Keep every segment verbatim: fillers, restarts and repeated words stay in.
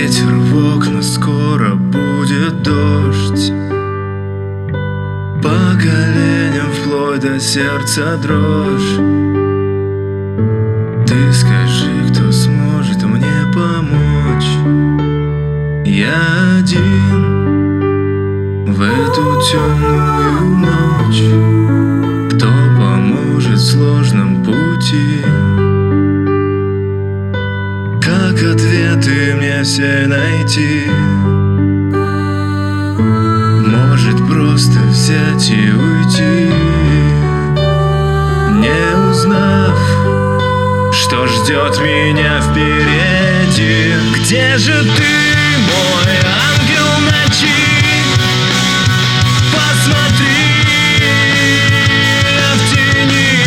ветер в окна, скоро будет дождь. По коленям вплоть до сердца дрожь. Ты скажи, кто сможет мне помочь. Я один в эту темную ночь. Кто поможет в сложном пути? Как ответы мне все найти? Может, просто взять и уйти, не узнав, что ждет меня впереди. Где же ты, мой ангел ночи? Посмотри в тени.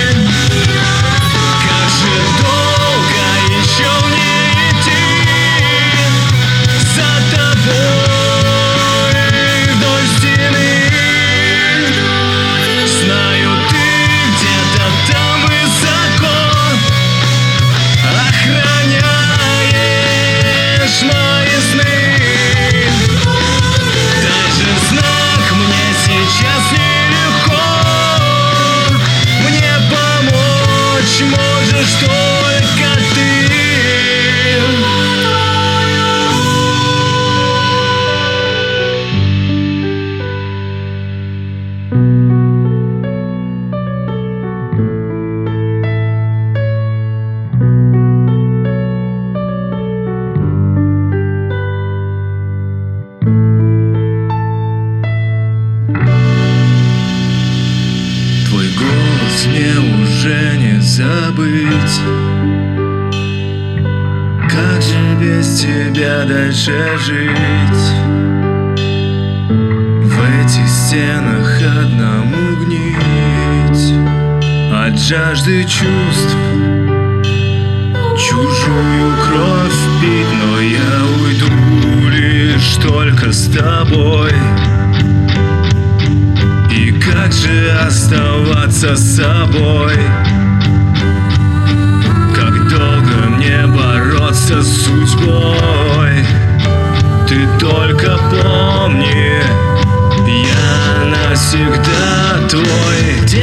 Как же долго еще мне идти за тобой вдоль стены? Знаю, ты где-то там высоко охраняешь мои сны. Дай же знак, мне сейчас нелегко. Мне помочь можешь только ты. Твой голос мне уже не забыть. Как же без тебя дальше жить? В этих стенах одному гнить от жажды чувств, чужую кровь пить. Но я уйду лишь только с тобой. И как же оставаться с собой? Как долго мне бороться с судьбой? Ты только помни, я навсегда твой.